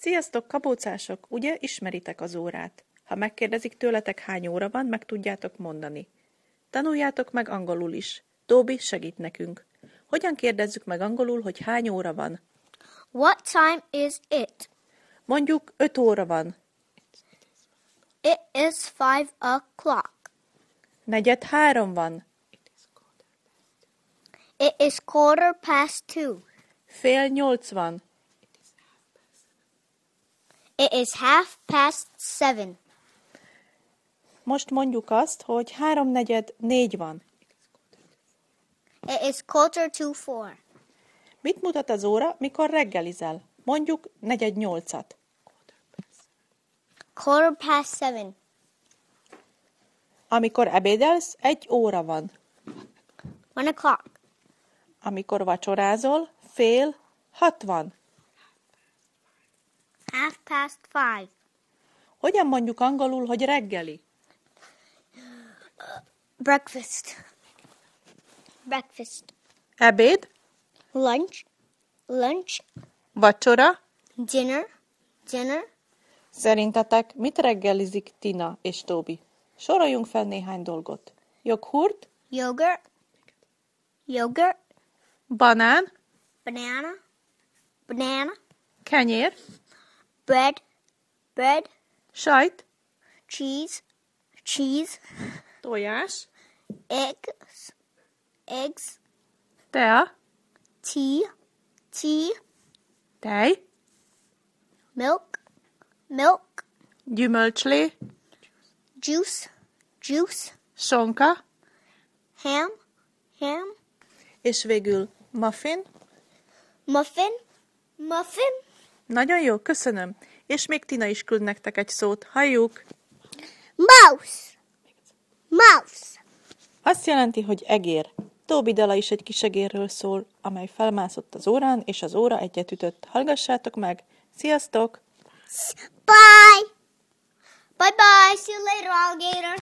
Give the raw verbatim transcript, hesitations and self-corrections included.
Sziasztok, kabócások! Ugye ismeritek az órát? Ha megkérdezik tőletek, hány óra van, meg tudjátok mondani. Tanuljátok meg angolul is. Toby segít nekünk. Hogyan kérdezzük meg angolul, hogy hány óra van? What time is it? Mondjuk öt óra van. It is five o'clock. Negyed három van. It is quarter past two. Fél nyolc van. It is half past seven. Most mondjuk azt, hogy háromnegyed négy van. It is quarter to four. Mit mutat az óra, mikor reggelizel? Mondjuk negyed nyolcat. Quarter past seven. Amikor ebédelsz, egy óra van. One o'clock. Amikor vacsorázol, fél hat van. Half past five. Hogyan mondjuk angolul, hogy reggeli? Breakfast. Breakfast. Ebéd, Lunch. Lunch. vacsora. Dinner. Dinner. Szerintetek mit reggelizik Tina és Toby? Soroljunk fel néhány dolgot. Joghurt, Yogurt. Yogurt. banán, Banana. Banana. kenyér, Bread. Bread. sajt, Cheese. Cheese. tojás, Eggs. Eggs. tea, Tea. Tea. tej, Milk. Milk. gyümölcslé, Juice. Juice. sonka, Ham. Ham. és végül muffin. Muffin. Muffin. Nagyon jó, köszönöm. És még Tina is küld nektek egy szót. Halljuk! Mouse. Mouse. Azt jelenti, hogy egér. Toby dala is egy kis egérről szól, amely felmászott az órán, és az óra egyet ütött. Hallgassátok meg! Sziasztok! Bye. Bye bye. See you later, alligator.